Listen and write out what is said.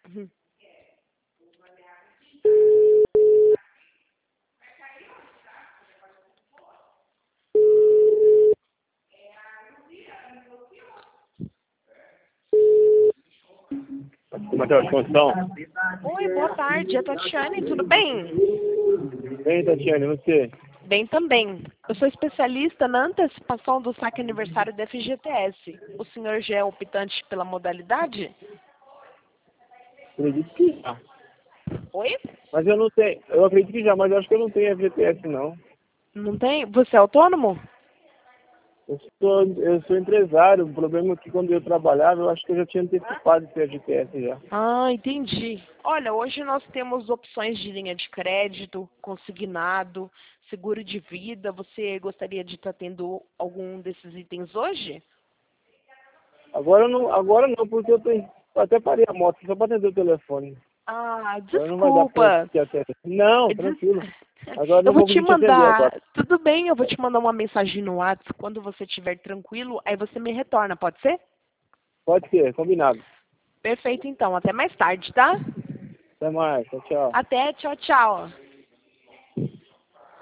Uhum. Matheus de Construção. Oi, boa tarde. É Tatiane, tudo bem? Bem, Tatiane, você? Bem também. Eu sou especialista na antecipação do saque aniversário da FGTS. O senhor já é optante pela modalidade? Acredito que já. Oi? Mas eu não tenho. Eu acredito que já, mas eu acho que eu não tenho FGTS, não. Não tem? Você é autônomo? Eu sou empresário. O problema é que quando eu trabalhava, eu acho que eu já tinha antecipado esse FGTS já. Ah, entendi. Olha, hoje nós temos opções de linha de crédito, consignado, seguro de vida. Você gostaria de estar tendo algum desses itens hoje? Agora não, porque eu até parei a moto só para atender o telefone. Ah, Agora não vai dar para desculpa. te atender. Não, Des- tranquilo. Agora Eu não vou vou te conseguir te atender agora. mandar. Tudo bem, eu vou te mandar uma mensagem no WhatsApp quando você estiver tranquilo, aí você me retorna, pode ser? Pode ser, combinado. Perfeito, então. Até mais tarde, tá? Até mais, tchau, tchau. Até, tchau, tchau.